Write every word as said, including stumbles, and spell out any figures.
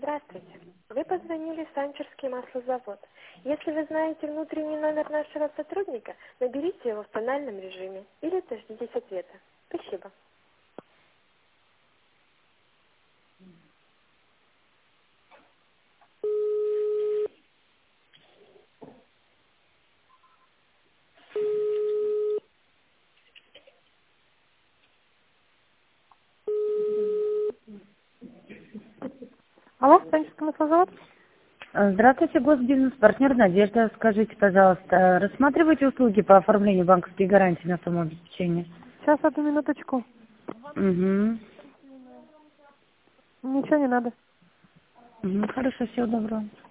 Здравствуйте. Вы позвонили в Санчурский маслозавод. Если вы знаете внутренний номер нашего сотрудника, наберите его в тональном режиме или дождитесь ответа. Спасибо. Алло, Санчурский маслозавод? Здравствуйте, госбизнес, партнер Надежда. Скажите, пожалуйста, рассматриваете услуги по оформлению банковской гарантии на самообеспечение? Сейчас, одну минуточку. Угу. Ничего не надо. Угу. Хорошо, всего доброго.